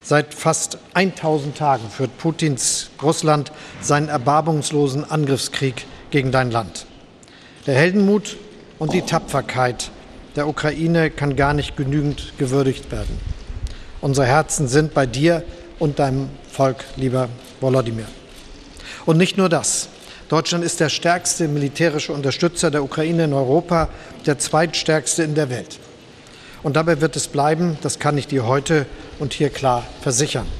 Seit fast 1000 Tagen führt Putins Russland seinen erbarmungslosen Angriffskrieg gegen dein Land. Der Heldenmut und die Tapferkeit der Ukraine kann gar nicht genügend gewürdigt werden. Unsere Herzen sind bei dir und deinem Volk, lieber Volodymyr. Und nicht nur das. Deutschland ist der stärkste militärische Unterstützer der Ukraine in Europa, der zweitstärkste in der Welt. Und dabei wird es bleiben, das kann ich dir heute und hier klar versichern.